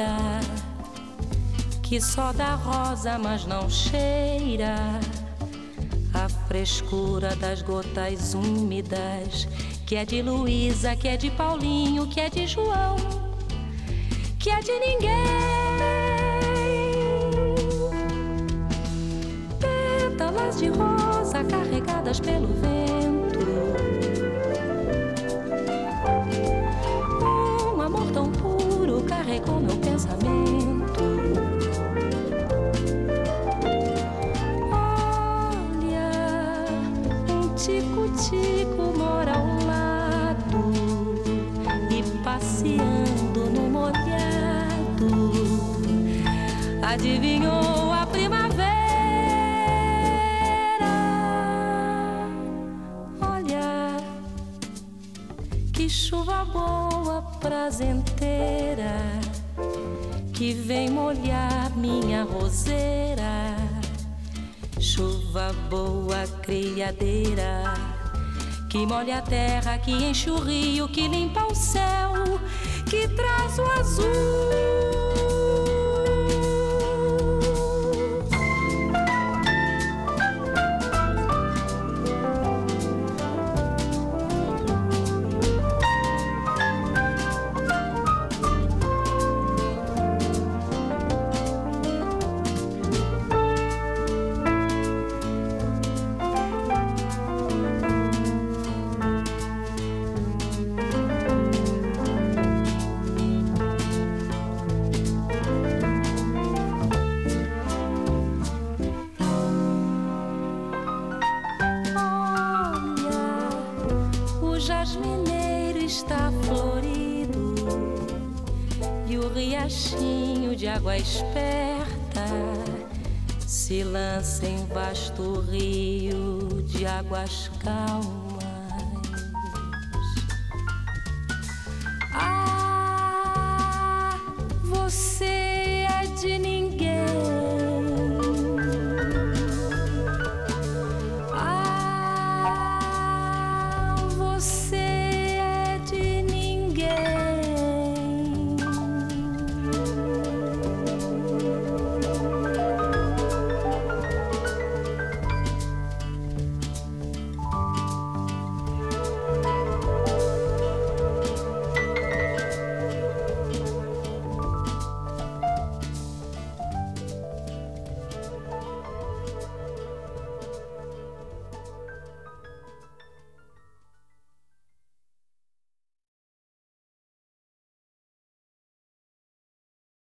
madeira que só dá rosa, mas não cheira a frescura das gotas úmidas, que é de Luísa, que é de Paulinho, que é de João, que é de ninguém. Pétalas de rosa carregadas pelo vento, um amor tão puro carregou meu pensamento. Tico-tico mora ao lado e passeando no molhado adivinhou a primavera. Olha que chuva boa, prazenteira, que vem molhar minha roseira. Chuva boa, criadeira, que molha a terra, que enche o rio, que limpa o céu, que traz o azul. De água esperta se lança em vasto rio de águas calmas. Ah, você